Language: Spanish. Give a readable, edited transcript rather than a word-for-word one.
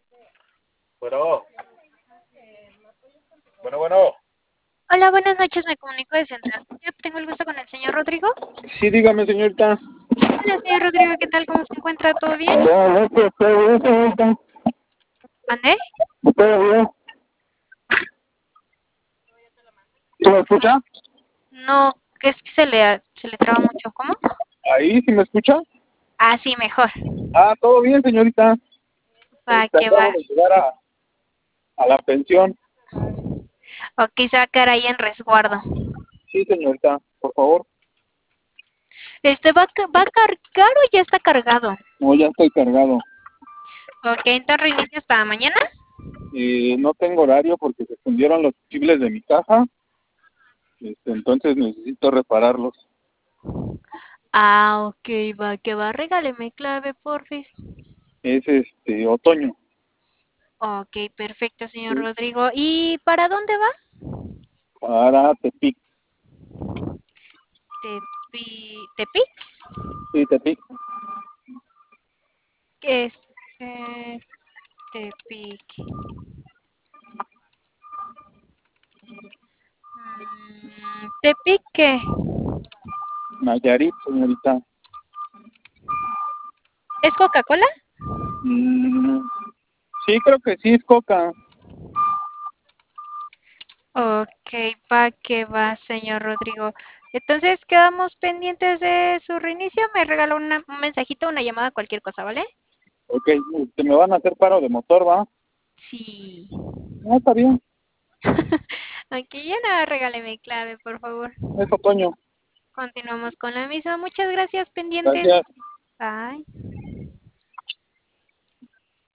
Bueno, bueno. Hola, buenas noches, me comunico de Central. Tengo el gusto con el señor Rodrigo. Sí, dígame, señorita. Hola, señor Rodrigo, ¿qué tal? ¿Cómo se encuentra? ¿Todo bien? No, pues, todo bien, señorita. ¿Mandé? Todo bien. ¿Sí me escucha? No, que es que se le traba mucho. ¿Cómo? Ahí, ¿sí me escucha? Ah, sí, mejor. Todo bien, señorita. Va, que va. Acabo de llegar a la pensión. Ok, se va a quedar ahí en resguardo. Sí, señorita, por favor. ¿Va a cargar o ya está cargado? No, ya estoy cargado. Ok, entonces reinicio hasta mañana. No tengo horario porque se fundieron los fusibles de mi caja. Entonces necesito repararlos. Ah, ok, va, que va. Regáleme clave, porfis. Es otoño. Ok, perfecto, señor Sí, Rodrigo. ¿Y para dónde va? para Tepic. ¿Tepic? Sí, Tepic. ¿Qué es? Eh, Tepic. ¿Tepic qué? Nayarit, señorita. ¿Es Coca-Cola? Mm, sí, creo que sí es Coca. Ok, va que va, señor Rodrigo. Entonces quedamos pendientes de su reinicio. Me regaló un mensajito, una llamada, cualquier cosa, ¿vale? Ok, me van a hacer paro de motor, ¿va? Sí. No, está bien. Aquí ya nada, regáleme clave, por favor. Es otoño. Continuamos con la misma. Muchas gracias, pendientes. Gracias. Bye.